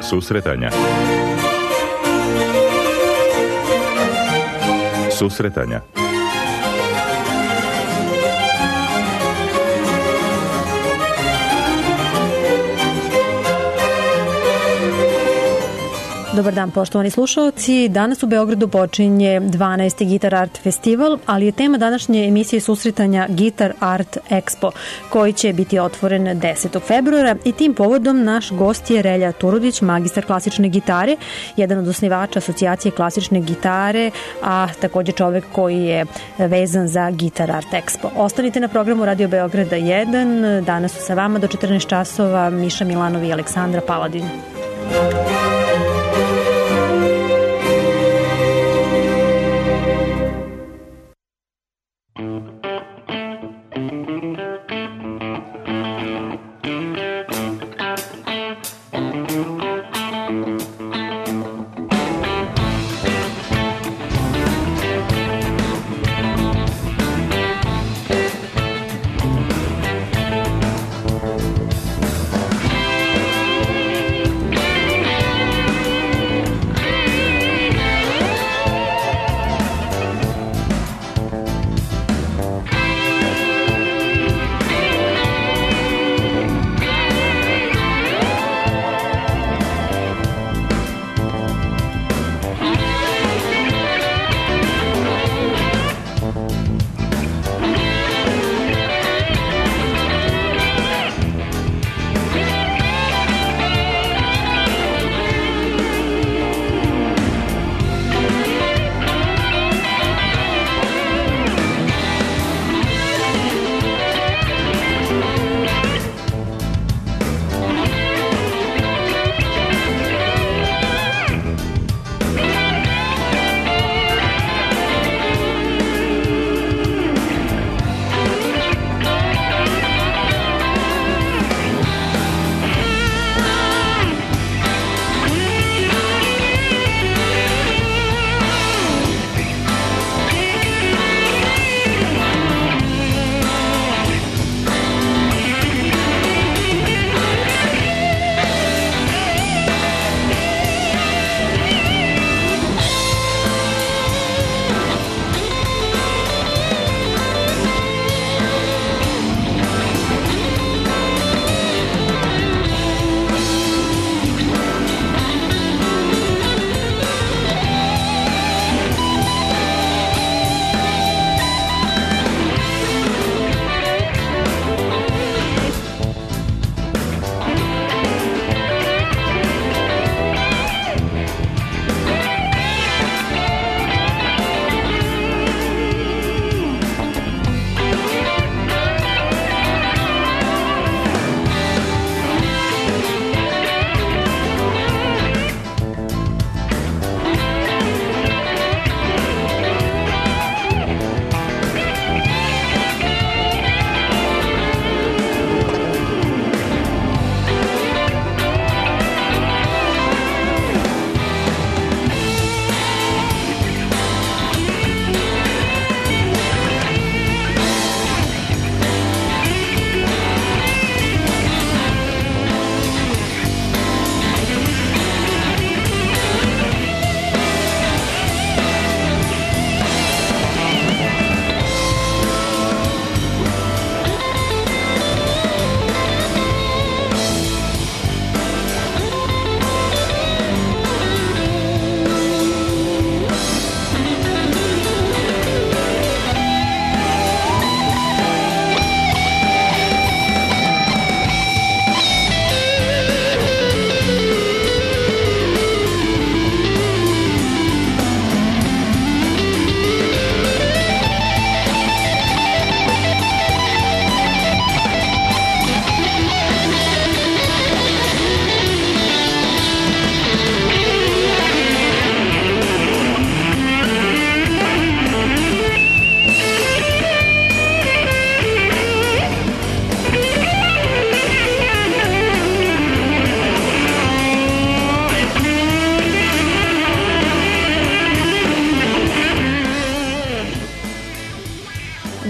Susretanja. Susretanja. Dobar dan, poštovani slušalci. Danas u Beogradu počinje 12. Guitar Art Festival, ali je tema današnje emisije susretanja Guitar Art Expo, koji će biti otvoren 10. februara i tim povodom naš gost je Relja Turudić, magistar klasične gitare, jedan od osnivača asocijacije klasične gitare, a također čovek koji je vezan za Guitar Art Expo. Ostanite na programu Radio Beograda 1. Danas su sa vama do 14 časova Miša Milanov i Aleksandra Paladin.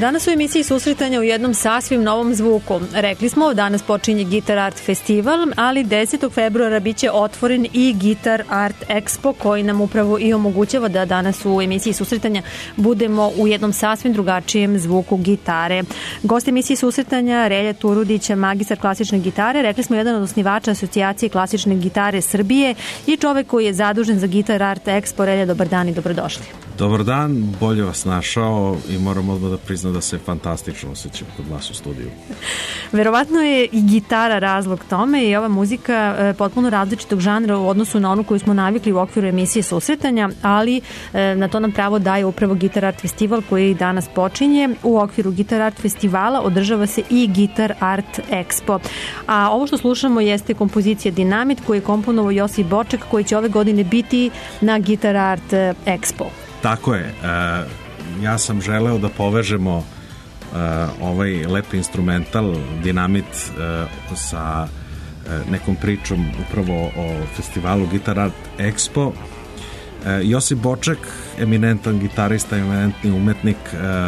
Danas u emisiji susretanja u jednom sasvim novom zvuku. Rekli smo, danas počinje Guitar Art Festival, ali 10. februara biće otvoren i Guitar Art Expo, koji nam upravo i omogućava da danas u emisiji susretanja budemo u jednom sasvim drugačijem zvuku gitare. Gost emisije susretanja Relja Turudić, magistar klasične gitare, rekli smo jedan od osnivača Asocijacije klasične gitare Srbije i čovek koji je zadužen za Guitar Art Expo. Relja, dobar dan i dobrodošli. Dobar dan, bolje vas našao i moram odmah da priznam da se fantastično osjećam kod vas u studiju. Verovatno je i gitara razlog tome i ova muzika potpuno različitog žanra u odnosu na onu koju smo navikli u okviru emisije susretanja, ali na to nam pravo daje upravo Guitar Art Festival koji danas počinje. U okviru Guitar Art Festivala održava se i Guitar Art Expo. A ovo što slušamo jeste kompozicija Dinamit koju je komponovao Josip Boček, koji će ove godine biti na Guitar Art Expo. Tako je. Ja sam želeo da povežemo ovaj lepi instrumental Dinamit sa nekom pričom upravo o festivalu Guitar Art Expo. Josip Boček, eminentan gitarista, eminentni umetnik,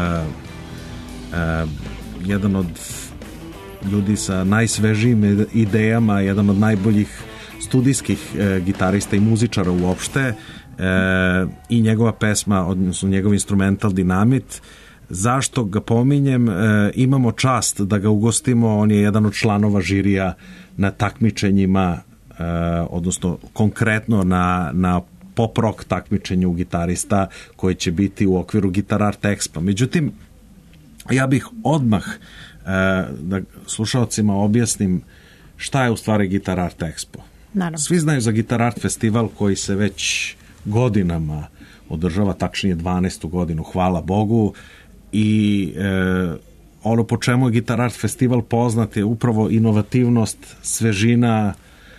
jedan od ljudi sa najsvežijim idejama, jedan od najboljih studijskih gitarista i muzičara uopšte, i njegova pesma, odnosno njegov instrumental Dinamit. Zašto ga pominjem? Imamo čast da ga ugostimo, on je jedan od članova žirija na takmičenjima, odnosno konkretno na pop rock takmičenju gitarista koji će biti u okviru Guitar Art Expo. Međutim, ja bih odmah da slušalcima objasnim šta je u stvari Guitar Art Expo. Naravno. Svi znaju za Guitar Art Festival koji se već godinama održava, tačnije 12. godinu, hvala Bogu, i ono po čemu je Guitar Art Festival poznat je upravo inovativnost, svežina,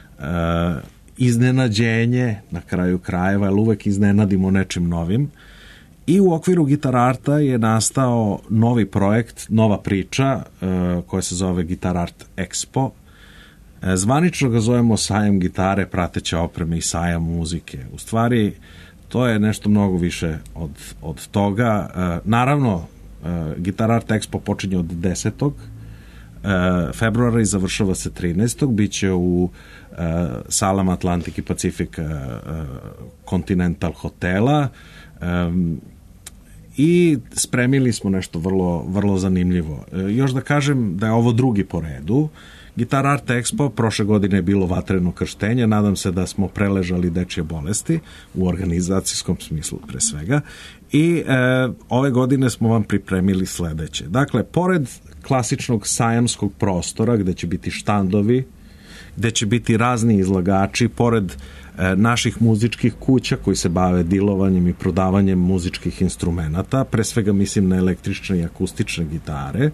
iznenađenje na kraju krajeva, jer uvek iznenadimo nečim novim. I u okviru Guitar Arta je nastao novi projekt, nova priča koja se zove Guitar Art Expo. Zvanično ga zovemo sajam gitare, prateća opreme i sajam muzike. U stvari, to je nešto mnogo više od toga. Naravno, Guitar Art Expo počinje od 10. februara i završava se 13. Biće u salama Atlantic i Pacific Continental hotela i spremili smo nešto vrlo, vrlo zanimljivo. Još da kažem da je ovo drugi po redu. Guitar Art Expo prošle godine je bilo vatreno krštenje, nadam se da smo preležali dečje bolesti u organizacijskom smislu pre svega i ove godine smo vam pripremili sledeće. Dakle, pored klasičnog sajamskog prostora gde će biti štandovi, gde će biti razni izlagači, pored naših muzičkih kuća koji se bave dilovanjem i prodavanjem muzičkih instrumenata, pre svega mislim na električne i akustične gitare,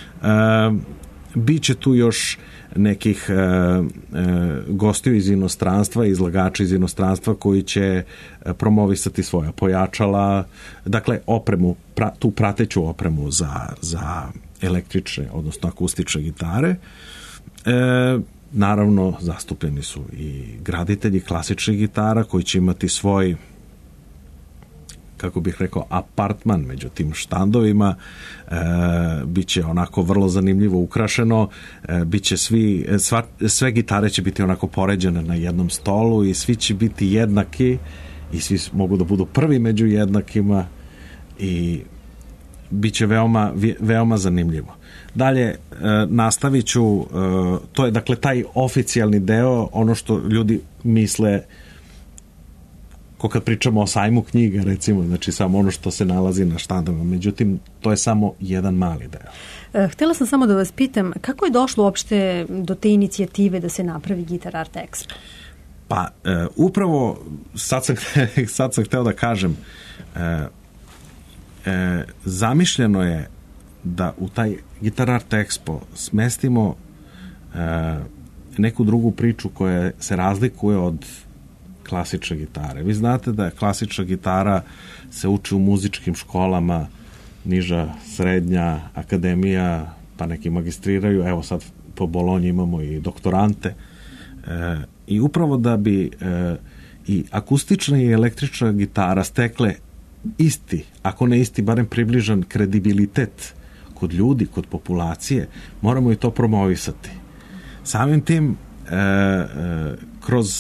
biće tu još nekih gostiju iz inostranstva, izlagača iz inostranstva koji će promovisati svoja pojačala, dakle opremu, tu prateću opremu za električne, odnosno akustične gitare. Naravno, zastupljeni su i graditelji klasičnih gitara koji će imati svoj, kako bih rekao, apartman među tim štandovima. Biće onako vrlo zanimljivo ukrašeno, biće sve gitare će biti onako poređene na jednom stolu i svi će biti jednaki i svi mogu da budu prvi među jednakima i biće veoma zanimljivo. Dalje, nastavit ću, to je dakle taj oficijalni deo, ono što ljudi misle ko kad pričamo o sajmu knjiga, recimo, znači samo ono što se nalazi na štandama. Međutim, to je samo jedan mali deo. Htjela sam samo da vas pitam, kako je došlo uopšte do te inicijative da se napravi Guitar Art Expo? Pa, upravo, sad sam hteo da kažem, zamišljeno je da u taj Guitar Art Expo smestimo neku drugu priču koja se razlikuje od klasične gitare. Vi znate da klasična gitara se uči u muzičkim školama, niža, srednja, akademija, pa neki magistriraju, evo sad po Bolonji imamo i doktorante. I upravo da bi i akustična i električna gitara stekle isti, ako ne isti, barem približan kredibilitet kod ljudi, kod populacije, moramo i to promovisati. Samim tim, kroz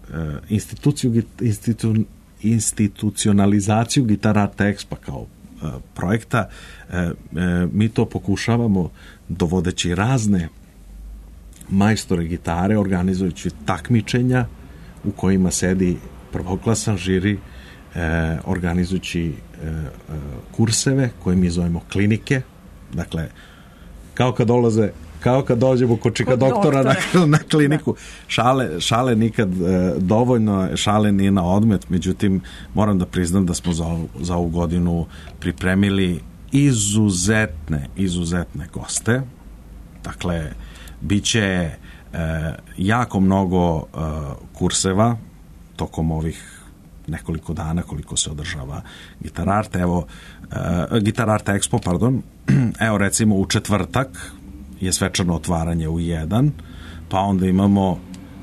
institucionalizaciju Guitar Art Expo kao projekta, mi to pokušavamo dovodeći razne majstore gitare, organizujući takmičenja u kojima sedi prvoklasan žiri, organizujući kurseve koje mi zovemo klinike, dakle kao kad dođemo kod čika doktora na kliniku. Šale nikad dovoljno, šale nije na odmet, međutim moram da priznam da smo za ovu godinu pripremili izuzetne goste. Dakle, biće jako mnogo kurseva tokom ovih nekoliko dana koliko se održava Guitar Art. Guitar Art Expo, pardon. Evo recimo u četvrtak je svečano otvaranje u 1, pa onda imamo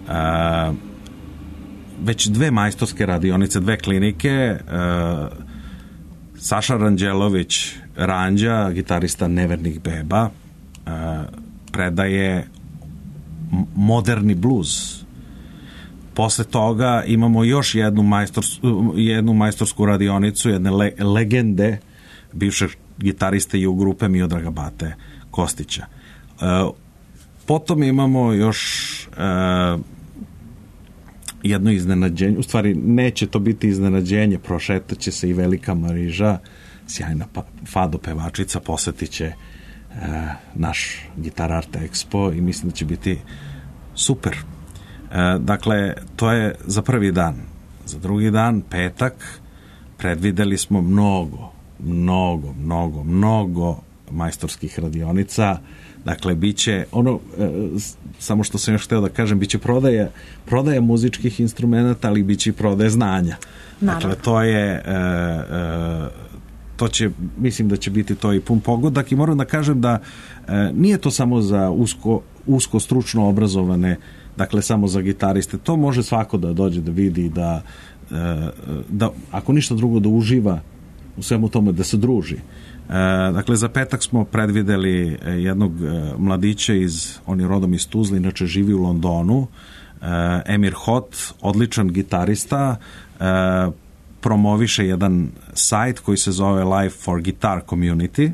već 2 majstorske radionice, 2 klinike. Saša Ranđelović Ranđa, gitarista Nevernih beba, predaje moderni bluz. Posle toga imamo još jednu majstorsku radionicu, jedne legende bivšeg gitariste i u grupe Miodraga Bate Kostića. Potom imamo još jedno iznenađenje, u stvari neće to biti iznenađenje, prošetaće se i Velika Mariža, sjajna fado pevačica, posjetit će naš Guitar Art Expo i mislim da će biti super. Dakle, to je za prvi dan. Za drugi dan, petak, predvideli smo mnogo majstorskih radionica. Dakle, biće ono, samo što sam još hteo da kažem, biće prodaja muzičkih instrumenta, ali biće i prodaja znanja. Dakle, mislim da će biti to i pun pogodak i moram da kažem da nije to samo za usko stručno obrazovane, dakle samo za gitariste, to može svako da dođe da vidi, da ako ništa drugo da uživa u svemu tome, da se druži. Dakle, za petak smo predvideli jednog mladića on je rodom iz Tuzle, inače živi u Londonu, Emir Hot, odličan gitarista, promoviše jedan sajt koji se zove Life for Guitar Community.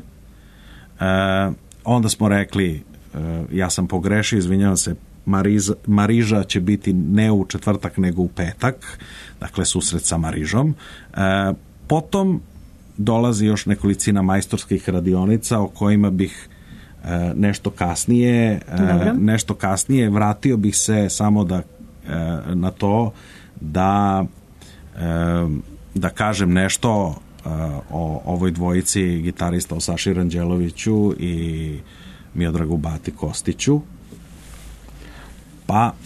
Onda smo rekli, ja sam pogrešio, izvinjavam se, Mariža će biti ne u četvrtak nego u petak, dakle susret sa Marižom. Potom dolazi još nekolicina majstorskih radionica o kojima bih nešto kasnije vratio bih se samo na to da kažem nešto o ovoj dvojici gitarista, o Saši Ranđeloviću i Miodragu Bati Kostiću. Pa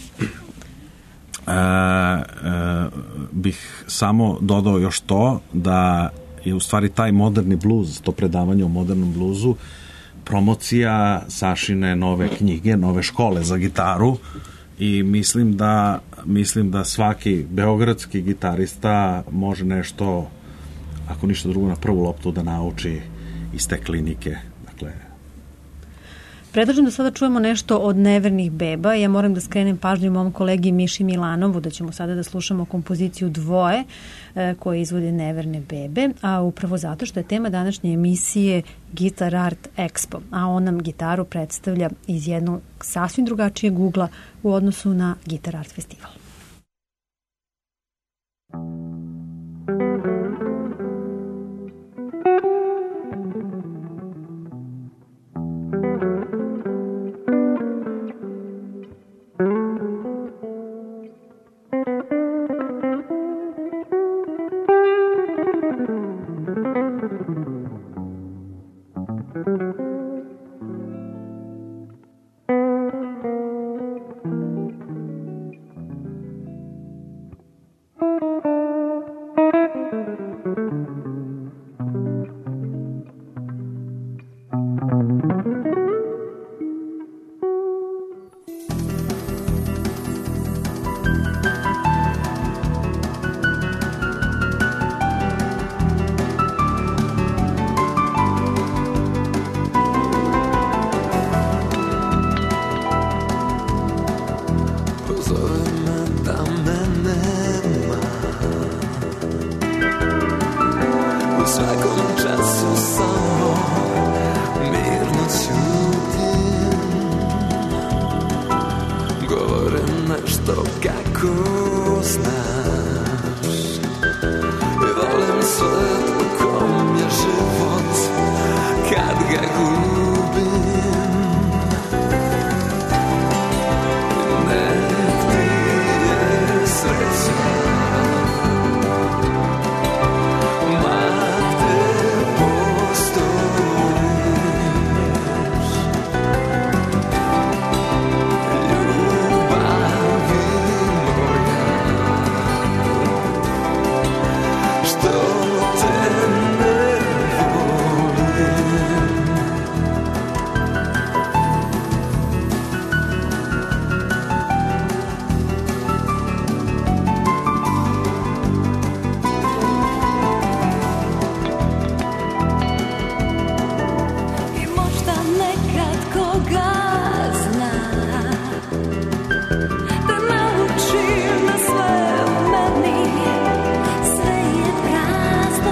bih samo dodao još to da je u stvari taj moderni bluz, to predavanje o modernom bluzu, promocija Sašine nove knjige, nove škole za gitaru, i mislim da svaki beogradski gitarista može nešto, ako ništa drugo, na prvu loptu da nauči iz te klinike. Dakle, predlažem da sada čujemo nešto od Nevernih beba. Ja moram da skrenem pažnju mom kolegi Miši Milanovu da ćemo sada da slušamo kompoziciju Dvoje koje izvode Neverne bebe, a upravo zato što je tema današnje emisije Guitar Art Expo, a on nam gitaru predstavlja iz jednog sasvim drugačijeg ugla u odnosu na Guitar Art festival. to kako znaš. Volim svet u kom je život kad ga gubim. Nek ti je sreća ma gde postojiš. Ljubavi moja, što te ne volim. I možda nekad koga zna da naučim da sve u meni sve je prazno.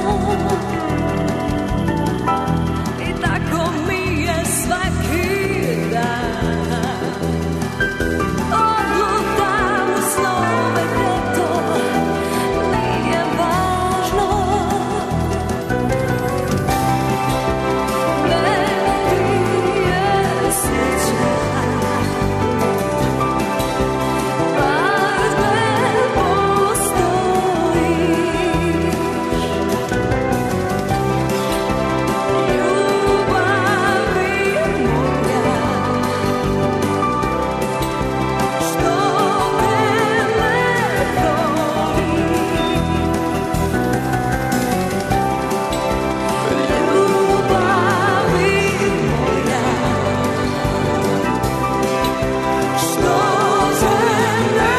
I tako mi je svaki dan. Odlutam u snove gde to nije važno. Nek ti je sreća ma gde postojiš. Ljubavi moja, što te ne volim. Ljubavi moja, što te ne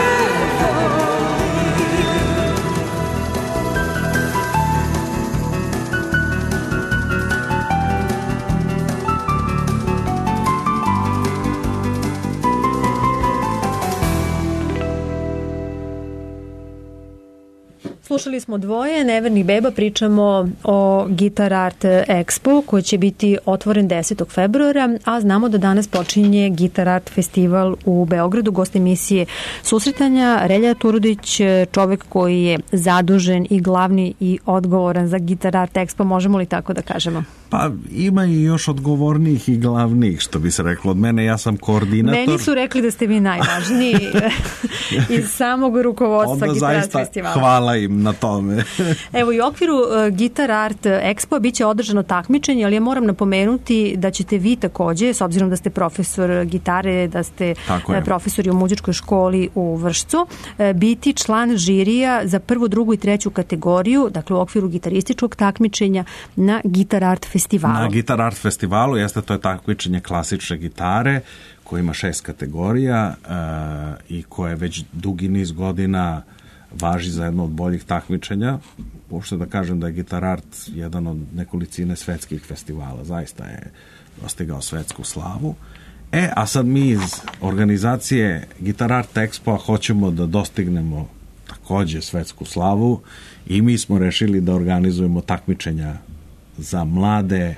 Slušali smo dvoje nevernih beba, pričamo o Guitar Art Expo koji će biti otvoren 10. februara, a znamo da danas počinje Guitar Art Festival u Beogradu. Gost emisije Susretanja, Relja Turudić, čovek koji je zadužen i glavni i odgovoran za Guitar Art Expo, možemo li tako da kažemo? Pa ima i još odgovornijih i glavnijih, što bi se reklo od mene, ja sam koordinator. Meni su rekli da ste vi najvažniji iz samog rukovodstva Guitar Art Festivala. Hvala im na tome. Evo i u okviru Guitar Art Expo biće održano takmičenje, ali ja moram napomenuti da ćete vi takođe, s obzirom da ste profesor gitare, da ste profesori u muzičkoj školi u Vršcu, biti član žirija za prvu, drugu i treću kategoriju, dakle u okviru gitarističkog takmičenja na Guitar Art Festivalu. Na Guitar Art Festivalu, jeste, to je takmičenje klasične gitare koje ima 6 kategorija i koje već dugi niz godina važi za jedno od boljih takmičenja. Uopšte da kažem da je Guitar Art jedan od nekolicine svetskih festivala. Zaista je dostigao svetsku slavu. A sad mi iz organizacije Guitar Art Expo hoćemo da dostignemo takođe svetsku slavu i mi smo rešili da organizujemo takmičenja za mlade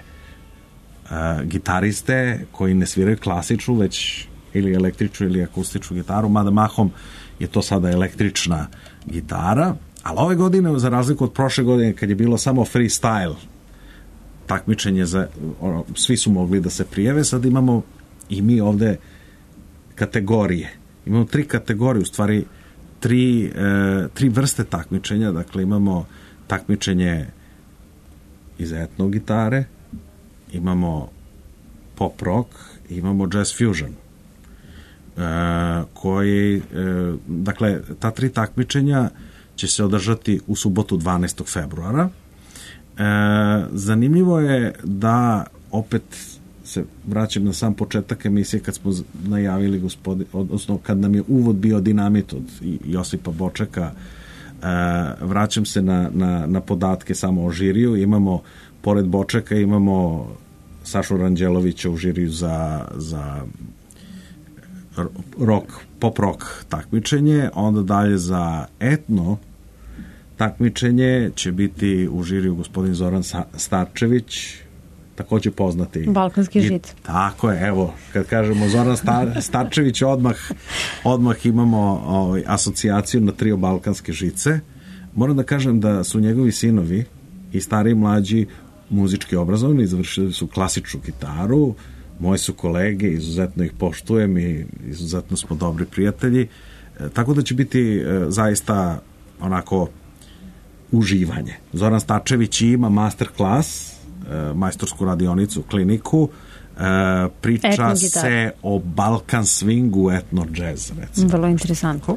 gitariste koji ne sviraju klasičnu, već ili električnu ili akustičnu gitaru, mada mahom je to sada električna gitara, ali ove godine, za razliku od prošle godine kad je bilo samo freestyle takmičenje, svi su mogli da se prijave, sad imamo i mi ovde kategorije. Imamo 3 kategorije, u stvari 3 vrste takmičenja, dakle imamo takmičenje iz etno gitare, imamo pop rock, imamo jazz fusion. Dakle, ta 3 takmičenja će se održati u subotu 12. februara. Zanimljivo je da opet se vraćam na sam početak emisije kad smo najavili odnosno kad nam je uvod bio Dinamit od Josipa Bočeka. Vraćam se na podatke samo o žiriju. Imamo, pored Bočeka, imamo Sašu Ranđelovića u žiriju za pop rock takmičenje, onda dalje za etno takmičenje će biti u žiriju gospodin Zoran Starčević, takođe poznati Balkanski žit. Tako je, evo, kad kažemo Zoran Starčević, odmah imamo asocijaciju na trio Balkanske žice. Moram da kažem da su njegovi sinovi i stari i mlađi muzički obrazovni, završili su klasičnu gitaru, moji su kolege, izuzetno ih poštujem i izuzetno smo dobri prijatelji, tako da će biti zaista onako uživanje. Zoran Starčević ima master klas, majstorsku radionicu, kliniku, priča se o Balkan swingu, etno jazz, recimo. Vrlo interesantno.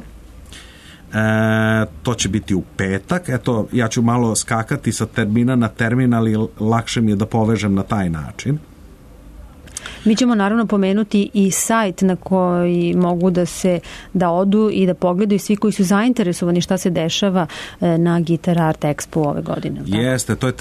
To će biti u petak. Eto, ja ću malo skakati sa termina na termin, ali lakše mi je da povežem na taj način. Mi ćemo naravno pomenuti i sajt na koji mogu da odu i da pogledaju svi koji su zainteresovani šta se dešava na Guitar Art Expo ove godine. Jeste, to je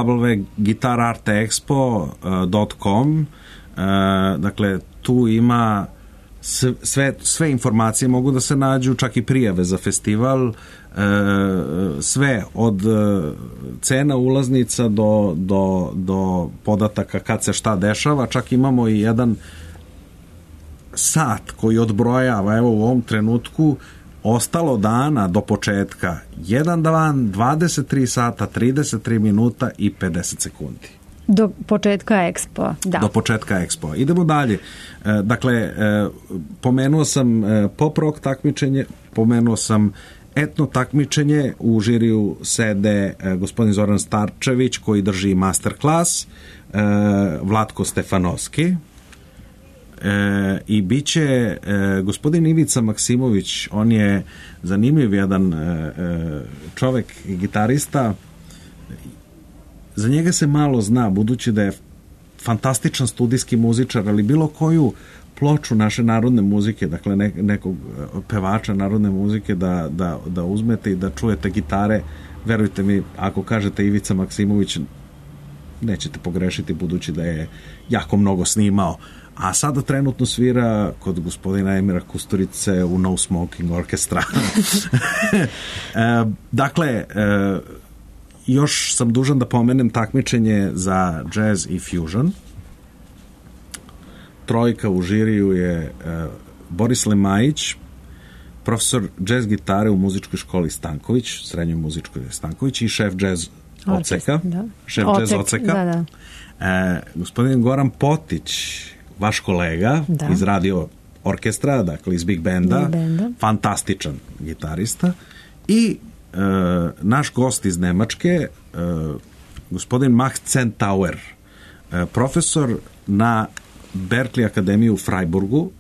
www.guitarartexpo.com. Dakle, tu ima sve informacije mogu da se nađu, čak i prijave za festival, sve od cena ulaznica do podataka kad se šta dešava. Čak imamo i jedan sat koji odbrojava, evo u ovom trenutku ostalo dana do početka, jedan dan, 23 sata, 33 minuta i 50 sekundi. Do početka Expo, da. Do početka Expo. Idemo dalje. Dakle, pomenuo sam pop rock takmičenje, pomenuo sam etno takmičenje, u žiriju sede gospodin Zoran Starčević koji drži masterclass, Vlatko Stefanovski, i bit će gospodin Ivica Maksimović, on je zanimljiv jedan čovek i gitarista. Za njega se malo zna, budući da je fantastičan studijski muzičar, ali bilo koju ploču naše narodne muzike, dakle nekog pevača narodne muzike da uzmete i da čujete gitare, verujte mi, ako kažete Ivica Maksimović, nećete pogrešiti, budući da je jako mnogo snimao. A sada trenutno svira kod gospodina Emira Kusturice u No Smoking Orchestra. Dakle, još sam dužan da pomenem takmičenje za jazz i fusion. Trojka u žiriju je Boris Lemajić, profesor jazz gitare u muzičkoj školi Stanković, srednjoj muzičkoj Stanković, i šef jazz Oceka. Šef jazz Oceka. Gospodin Goran Potić, vaš kolega iz radio orkestra, dakle iz Big Benda, fantastičan gitarista, i naš gost iz Nemačke, gospodin Max Zentauer, profesor na Berklee akademiji u Freiburgu.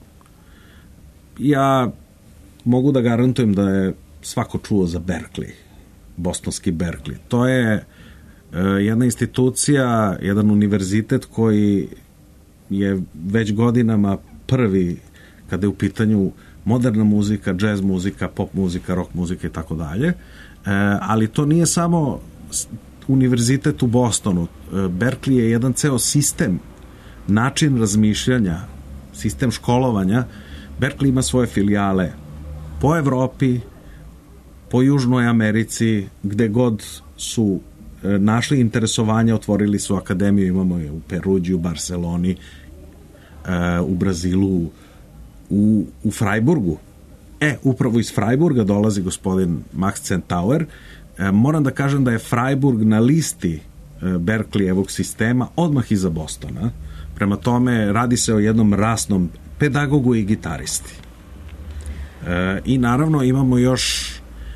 Ja mogu da garantujem da je svako čuo za Berklee, bostonski Berklee. To je jedna institucija, jedan univerzitet koji je već godinama prvi kada je u pitanju moderna muzika, jazz muzika, pop muzika, rock muzika i tako dalje. Ali to nije samo univerzitet u Bostonu. Berklee je jedan ceo sistem, način razmišljanja, sistem školovanja. Berklee ima svoje filijale po Evropi, po Južnoj Americi, gde god su našli interesovanja, otvorili su akademiju, imamo je u Peruđi, u Barceloni, u Brazilu, u Freiburgu. Upravo iz Freiburga dolazi gospodin Max Zentauer. Moram da kažem da je Freiburg na listi Berkleevog sistema odmah iza Bostona. Prema tome, radi se o jednom rasnom pedagogu i gitaristi. I naravno imamo još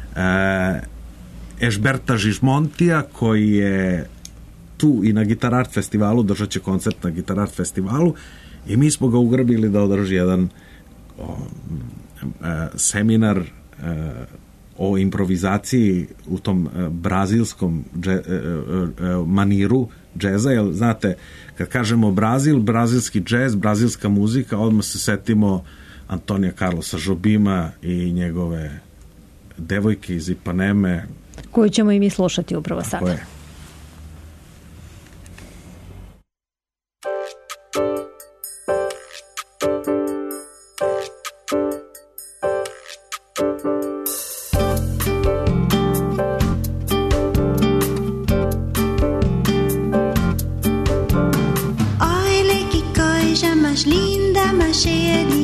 Ešberta Žižmontija, koji je tu i na Guitar Art festivalu, držat će koncert na Guitar Art festivalu, i mi smo ga ugrbili da održi jedan seminar o improvizaciji u tom brazilskom maniru džeza, jer znate, kad kažemo Brazil, brazilski džez, brazilska muzika, odmah se setimo Antonija Carlosa Jobima i njegove devojke iz Ipaneme, koju ćemo i mi slušati upravo sada. Koje?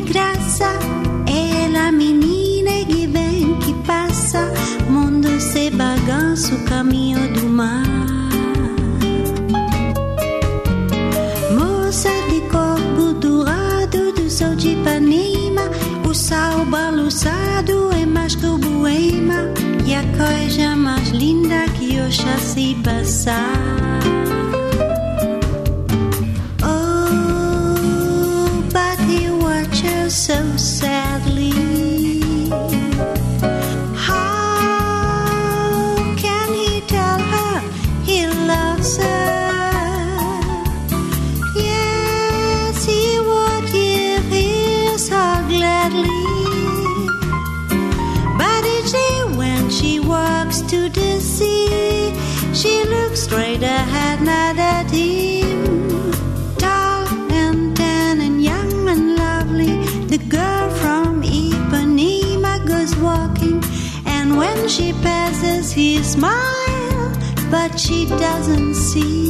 grassa e la menina che vem que passa, mundo se bagunça o caminho do mar. Moça de corpo dourado do sol de Ipanema, o sal balançado é mais que o boema, e a coisa mais linda que eu já sei passar. Oh, but he watches so sadly. How can he tell her he loves her? Yes, he would give his heart gladly. But each day when she walks to the sea, she looks straight ahead, not at him. Tall and tan and young and lovely, the girl from Ipanema goes walking, and when she passes he smiles, but she doesn't see.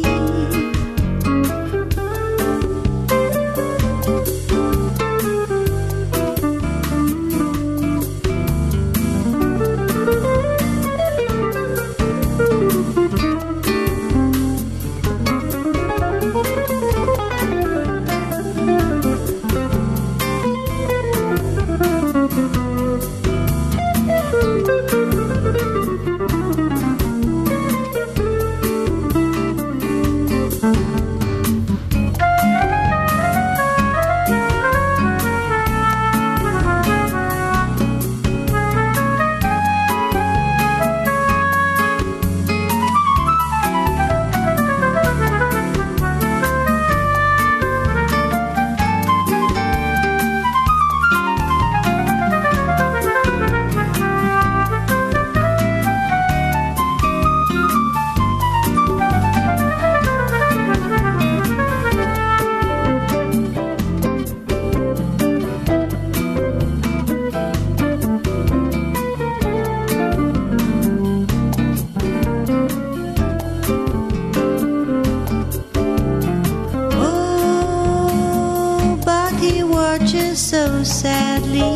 So sadly,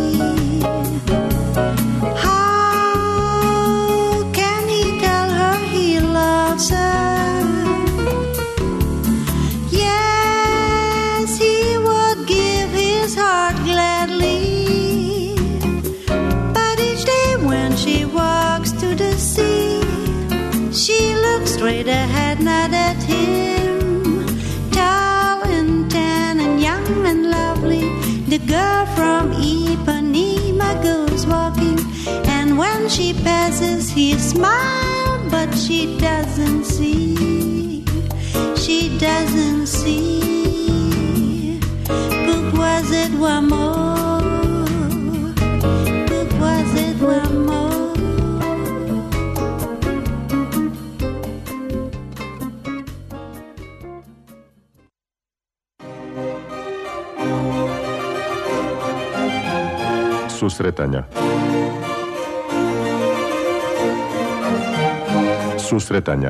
how can he tell her he loves her? Yes, he would give his heart gladly, but each day when she walks to the sea, she looks straight ahead, not at him. Tall and tan and young and lovely, the girl from Ipanema goes walking, and when she passes he smiles, but she doesn't see. She doesn't see. Pourquoi c'est amour? Pourquoi c'est amour? Susretanja. Susretanja.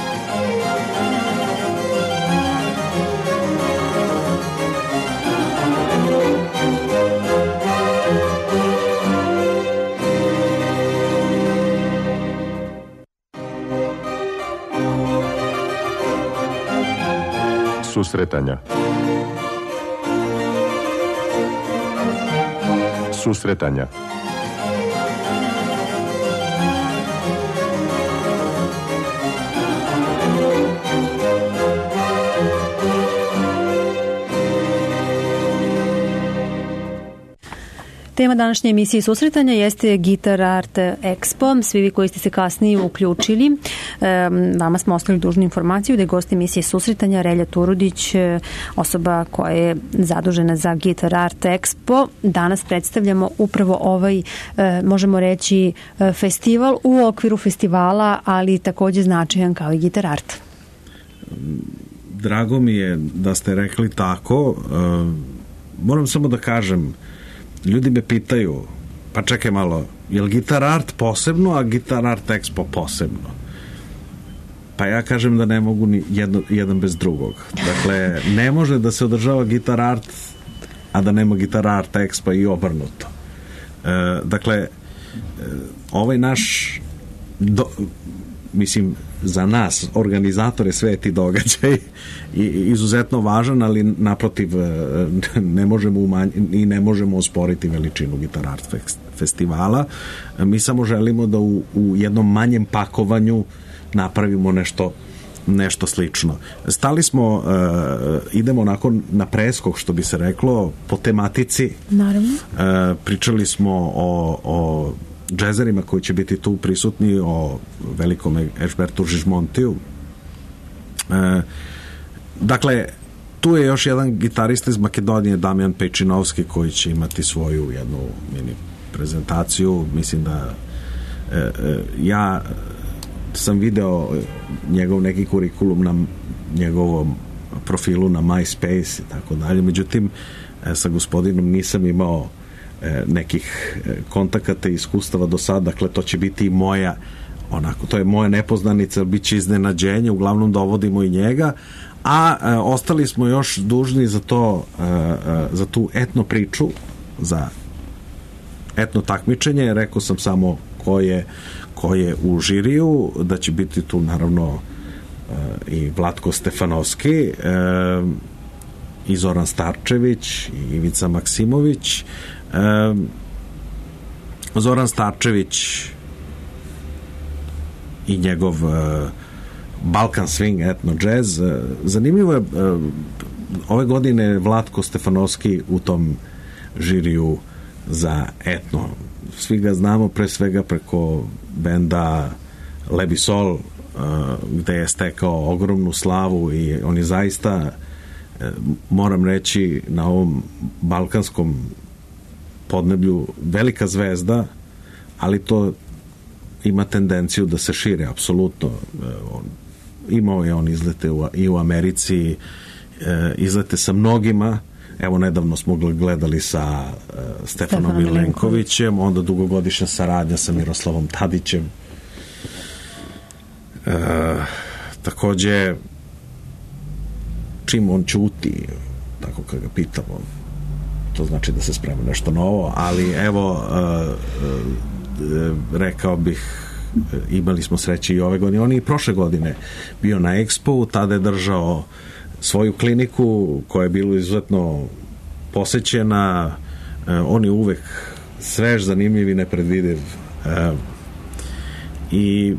Susretanja. Susretanja. Tema današnje emisije susretanja jeste Guitar Art Expo. Svi vi koji ste se kasnije uključili, vama smo ostavili dužnu informaciju da je gost emisije susretanja Relja Turudić, osoba koja je zadužena za Guitar Art Expo. Danas predstavljamo upravo ovaj, možemo reći, festival u okviru festivala, ali takođe značajan kao i Guitar Art. Drago mi je da ste rekli tako. Moram samo da kažem, ljudi me pitaju, pa čekaj malo, je li Guitar Art posebno, a Guitar Art Expo posebno? Pa ja kažem da ne mogu ni jedan bez drugog. Dakle, ne može da se održava Guitar Art, a da nema Guitar Art Expo i obrnuto. Dakle, ovaj naš mislim, za nas organizatore sveti događaj i izuzetno važan, ali naprotiv ne možemo osporiti veličinu Guitar Art festivala. Mi samo želimo da u jednom manjem pakovanju napravimo nešto slično. Stali smo, idemo onako na preskok, što bi se reklo, po tematici. Naravno. Pričali smo o džezerima koji će biti tu prisutni, o velikom Ešbertu Žižmontiju. Dakle, tu je još jedan gitarista iz Makedonije, Damjan Pejčinovski, koji će imati svoju jednu mini prezentaciju. Mislim da ja sam video njegov neki kurikulum na njegovom profilu na MySpace i tako dalje, međutim sa gospodinom nisam imao nekih kontakata i iskustava do sada, dakle to će biti i moja to je moja nepoznanica, bit će iznenađenje, uglavnom dovodimo i njega, a ostali smo još dužni za to, za tu etno priču, za etno takmičenje. Rekao sam samo ko je u žiriju, da će biti tu naravno i Vlatko Stefanovski, i Zoran Starčević, i Ivica Maksimović. Zoran Starčević i njegov Balkan swing, etno jazz. Zanimljivo je, ove godine Vlatko Stefanovski u tom žiriju za etno. Svi ga znamo pre svega preko benda Lebi Sol, gde je stekao ogromnu slavu i on je zaista, moram reći, na ovom balkanskom podneblju velika zvezda, ali to ima tendenciju da se šire apsolutno. Imao je on izlete i u Americi, izlete sa mnogima. Evo, nedavno smo gledali sa Stefanom Milenkovićem, onda dugogodišnja saradnja sa Miroslavom Tadićem. Takođe, čim on ćuti, tako kad ga pitamo, to znači da se sprema nešto novo, ali evo, rekao bih, imali smo sreće i ove godine. On je i prošle godine bio na Expo, tada je držao svoju kliniku koja je bila izuzetno posećena. On je uvek svež, zanimljiv i nepredvidiv. I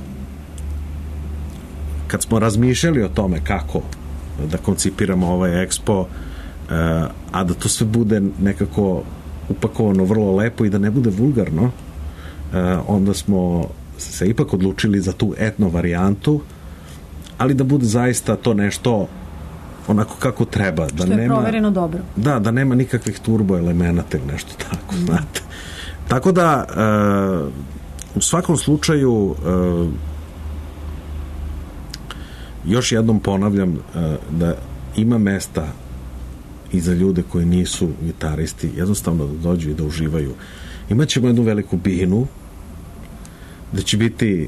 kad smo razmišljali o tome kako da koncipiramo ovaj Expo, a da to sve bude nekako upakovano vrlo lepo i da ne bude vulgarno, onda smo se ipak odlučili za tu etno varijantu, ali da bude zaista to nešto onako kako treba. Da što je nema, provereno dobro. Da nema nikakvih turbo elemenata ili nešto tako, znate. Tako da, u svakom slučaju, još jednom ponavljam da ima mesta i za ljude koji nisu gitaristi, jednostavno da dođu i da uživaju. Imaćemo jednu veliku binu da će biti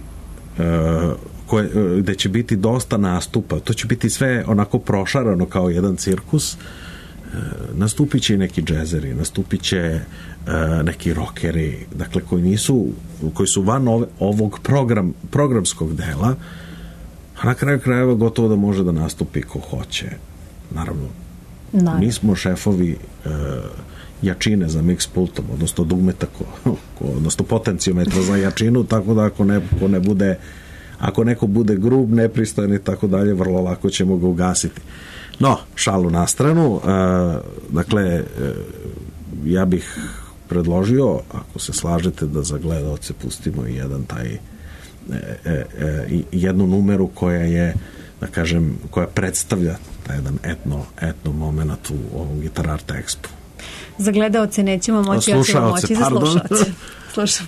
gde će biti dosta nastupa. To će biti sve onako prošarano kao jedan cirkus. Nastupit će i neki džezeri, nastupit će neki rockeri, dakle koji su van ovog programskog dela, a na kraju krajeva gotovo da može da nastupi ko hoće. Naravno. Mi smo šefovi jačine za mix pultom, odnosno dugmeta odnosno potencijometra za jačinu, tako da ako neko bude grub, nepristojan i tako dalje, vrlo lako ćemo ga ugasiti. No, šalu na stranu, dakle, ja bih predložio, ako se slažete, da za gledaoce pustimo i jedan taj jednu numeru koja je, da kažem, koja predstavlja taj jedan etno moment u ovom Guitar Art Expo. Za gledaoce nećemo moći, ja ćemo moći za slušaoce. Slušamo.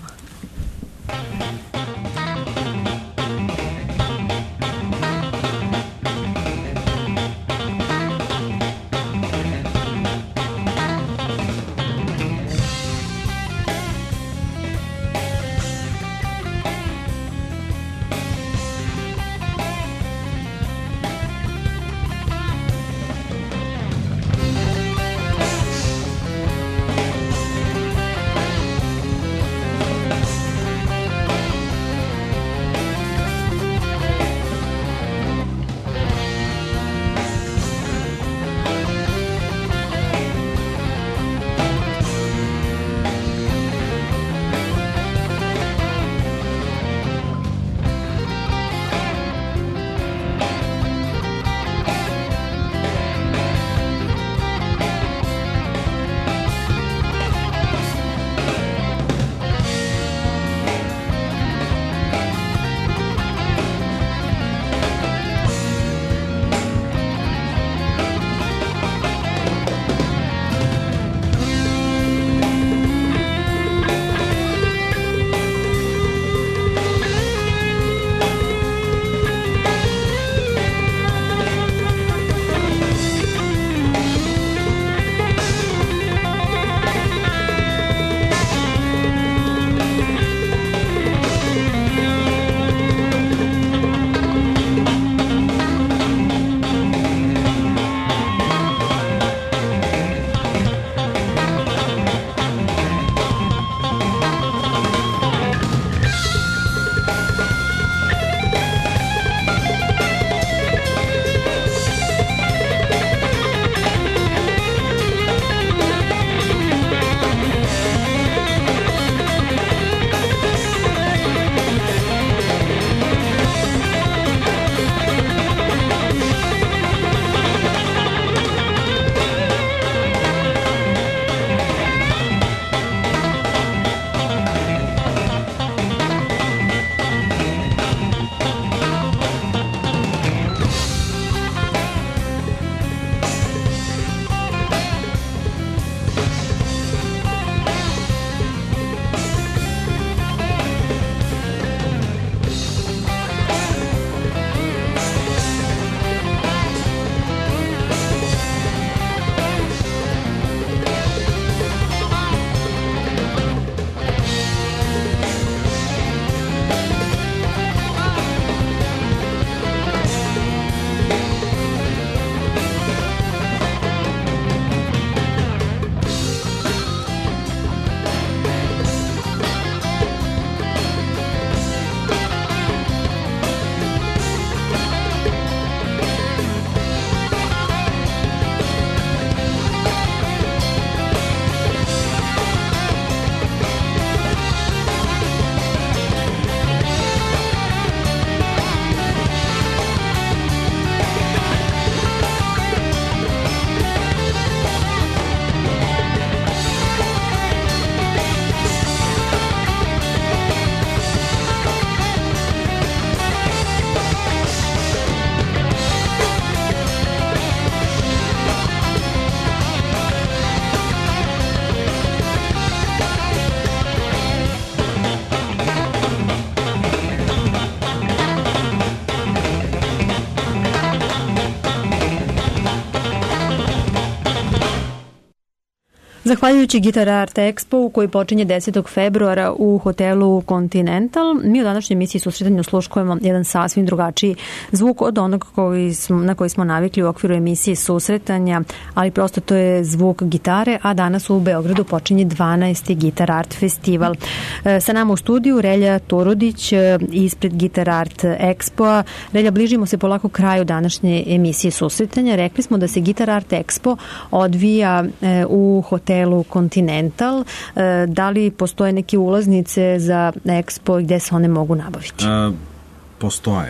Zahvaljujući Guitar Art Expo koji počinje 10. februara u hotelu Continental, mi u današnjoj emisiji susretanja osluškujemo jedan sasvim drugačiji zvuk od onog na koji smo navikli u okviru emisije susretanja, ali prosto to je zvuk gitare, a danas u Beogradu počinje 12. Guitar Art Festival. Sa nama u studiju Relja Turudić ispred Guitar Art Expo-a. Relja, bližimo se polako kraju današnje emisije susretanja. Rekli smo da se Guitar Art Expo odvija u hotelu Continental. Da li postoje neke ulaznice za Expo i gde se one mogu nabaviti? Postoje.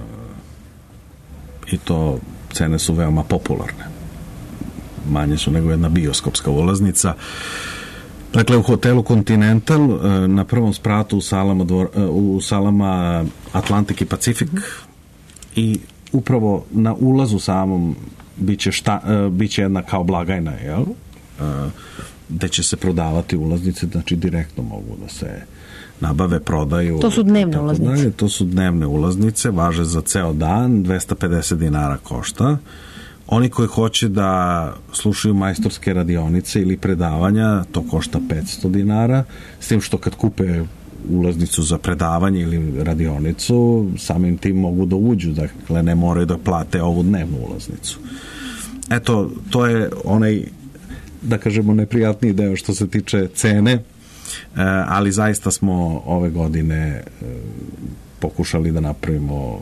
I to cene su veoma popularne. Manje su nego jedna bioskopska ulaznica. Dakle, u hotelu Continental na prvom spratu u salama Atlantik i Pacifik i upravo na ulazu samom biće jedna kao blagajna, jel? Gde će se prodavati ulaznice, znači direktno mogu da se nabave, prodaju. To su dnevne ulaznice? To su dnevne ulaznice, važe za ceo dan, 250 dinara košta. Oni koji hoće da slušaju majstorske radionice ili predavanja, to košta 500 dinara, s tim što kad kupe ulaznicu za predavanje ili radionicu, samim tim mogu da uđu, dakle ne moraju da plate ovu dnevnu ulaznicu. Eto, to je onaj, da kažemo, neprijatniji deo što se tiče cene, ali zaista smo ove godine pokušali da napravimo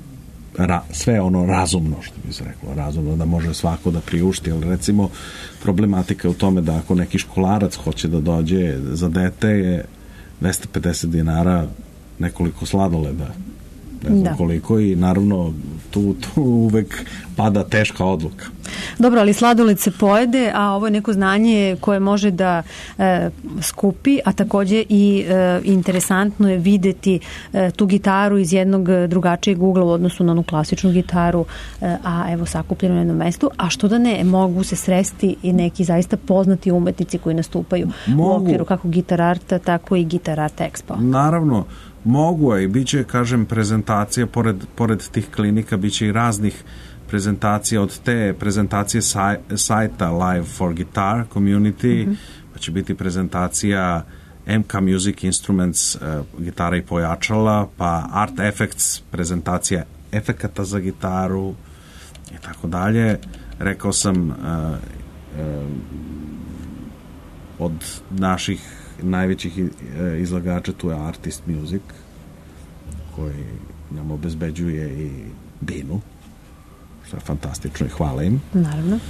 sve ono razumno, što bi se reklo, razumno, da može svako da priušti, ali recimo problematika je u tome da ako neki školarac hoće da dođe za dete je 250 dinara nekoliko sladoleda, ne znam koliko, i naravno tu uvek pada teška odluka. Dobro, ali sladoled se pojede, a ovo je neko znanje koje može da skupi, a takođe i interesantno je videti tu gitaru iz jednog drugačijeg ugla u odnosu na onu klasičnu gitaru, a evo sakupljeno na jednom mestu, a što da ne, mogu se sresti i neki zaista poznati umetnici koji nastupaju u okviru kako Guitar Arta, tako i Guitar Art Expo. Naravno, mogu je i bit će, kažem, prezentacija, pored tih klinika bit će i raznih prezentacija, od te prezentacije sajta Live for Guitar Community, pa će biti prezentacija MK Music Instruments, gitara i pojačala, pa Art Effects, prezentacija efekata za gitaru i tako dalje. Rekao sam, od naših najvećih izlagača tu je Artist Music, koji nam obezbeđuje i binu, što je fantastično i hvala im. Naravno.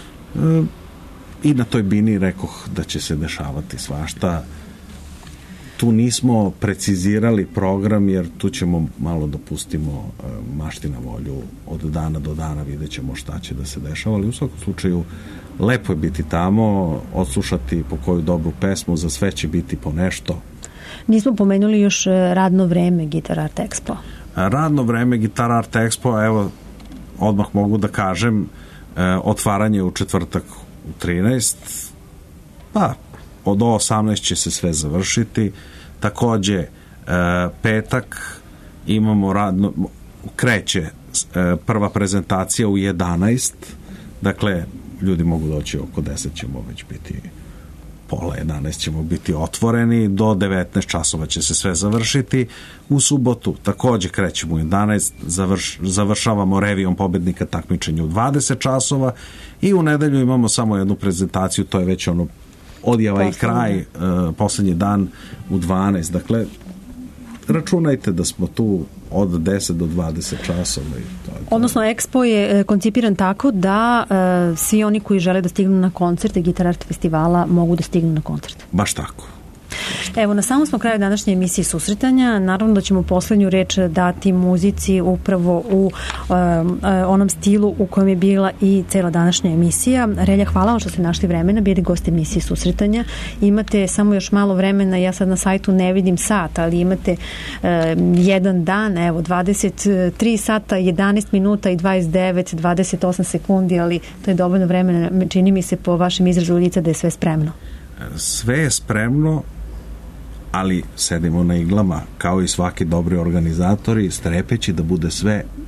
I na toj bini rekoh da će se dešavati svašta. Tu nismo precizirali program, jer tu ćemo malo da pustimo mašti na volju, od dana do dana vidjet ćemo šta će da se dešava, ali u svakom slučaju lepo je biti tamo, odslušati po koju dobru pesmu, za sve će biti po nešto. Nismo pomenuli još radno vreme Guitar Art Expo. Radno vreme Guitar Art Expo, evo, odmah mogu da kažem, otvaranje u četvrtak u 13, pa od 18 će se sve završiti. Takođe, petak imamo kreće prva prezentacija u 11, dakle, ljudi mogu doći oko 10, ćemo već biti pola 11 ćemo biti otvoreni, do 19 časova će se sve završiti. U subotu takođe krećemo u 11, završavamo revijom pobednika takmičenja u 20 časova i u nedelju imamo samo jednu prezentaciju, to je već ono odjava i kraj, poslednji dan u 12. Dakle, računajte da smo tu od 10 do 20 časova. Odnosno, Expo je koncipiran tako da svi oni koji žele da stignu na koncerte Guitar Art festivala mogu da stignu na koncerte. Baš tako. Evo, na samom smo kraju današnje emisije susretanja. Naravno da ćemo poslednju reč dati muzici upravo u onom stilu u kojem je bila i cela današnja emisija. Relja, hvala vam što ste našli vremena, bili gost emisije susretanja. Imate samo još malo vremena, ja sad na sajtu ne vidim sat, ali imate jedan dan, evo, 23 sata, 11 minuta i 28 sekundi, ali to je dovoljno vremena. Čini mi se po vašem izrazu lica da je sve spremno. Sve je spremno, ali sedimo na iglama kao i svaki dobri organizatori, strepeći da bude sve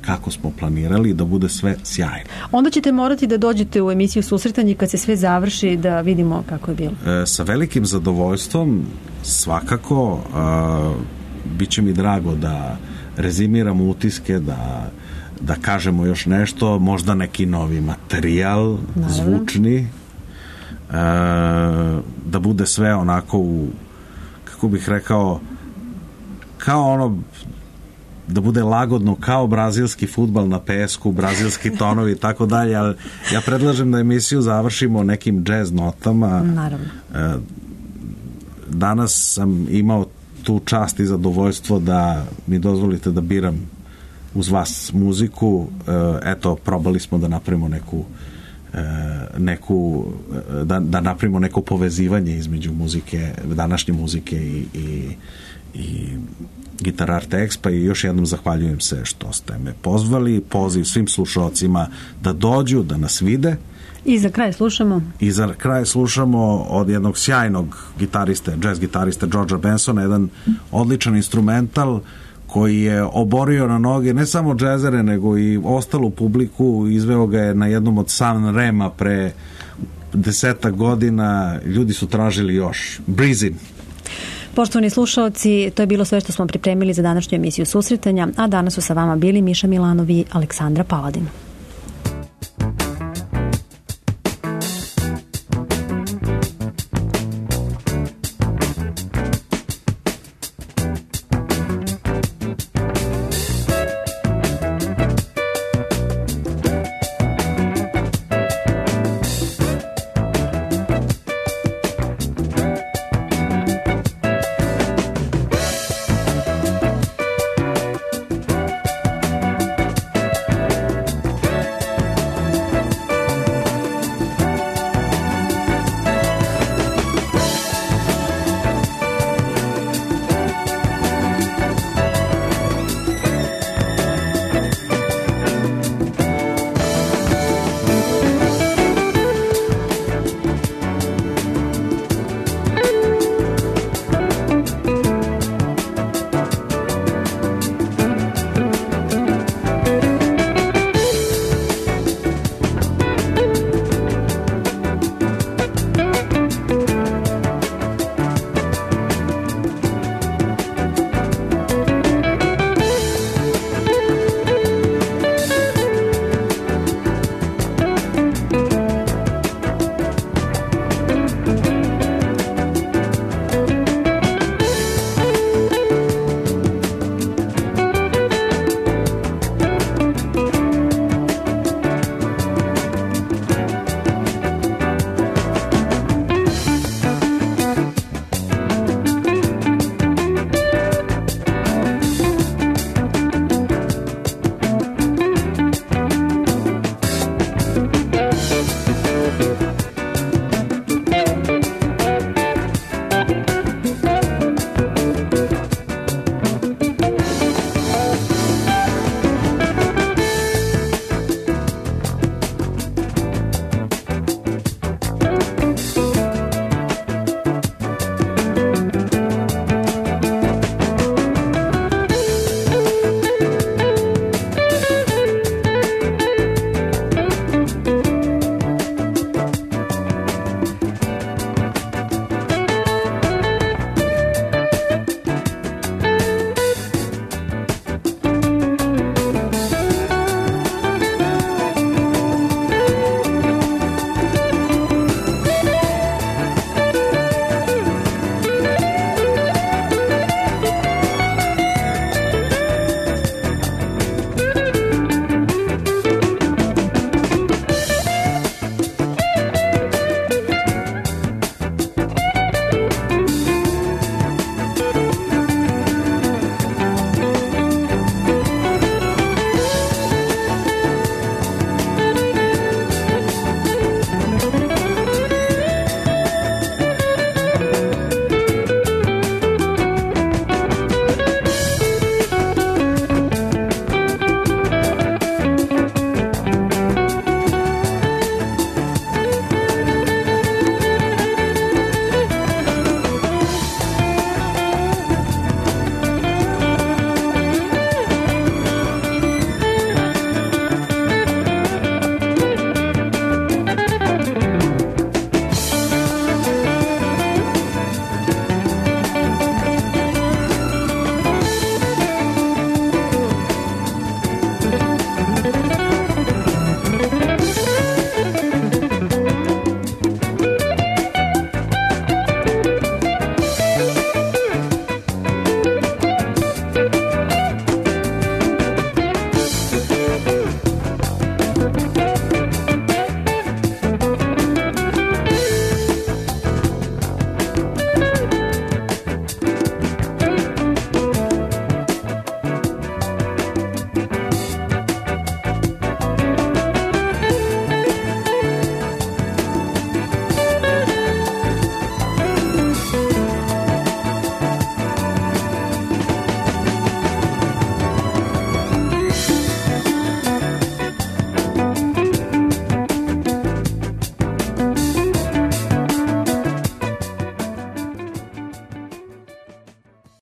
kako smo planirali, da bude sve sjajno. Onda ćete morati da dođete u emisiju Susretanje kad se sve završi, da vidimo kako je bilo. Sa velikim zadovoljstvom, svakako, bit će mi drago da rezimiramo utiske, da kažemo još nešto, možda neki novi materijal, zvučni, da bude sve onako kako bih rekao, kao ono, da bude lagodno kao brazilski fudbal na pesku, brazilski tonovi i tako dalje, ali ja predlažem da emisiju završimo nekim džez notama. Naravno. Danas sam imao tu čast i zadovoljstvo da mi dozvolite da biram uz vas muziku. Eto, probali smo da napravimo da napravimo neko povezivanje između muzike, današnje muzike i Guitar Art Expo, i još jednom zahvaljujem se što ste me pozvali. Poziv svim slušalcima da dođu, da nas vide. I za kraj slušamo od jednog sjajnog gitariste, jazz gitariste Georgea Bensona, jedan odličan instrumental koji je oborio na noge ne samo džezere, nego i ostalu publiku. Izveo ga je na jednom od San Rema pre 10 godina. Ljudi su tražili još. Breezin. Poštovani slušaoci, to je bilo sve što smo pripremili za današnju emisiju Susretanja, a danas su sa vama bili Miša Milanov i Aleksandra Paladin.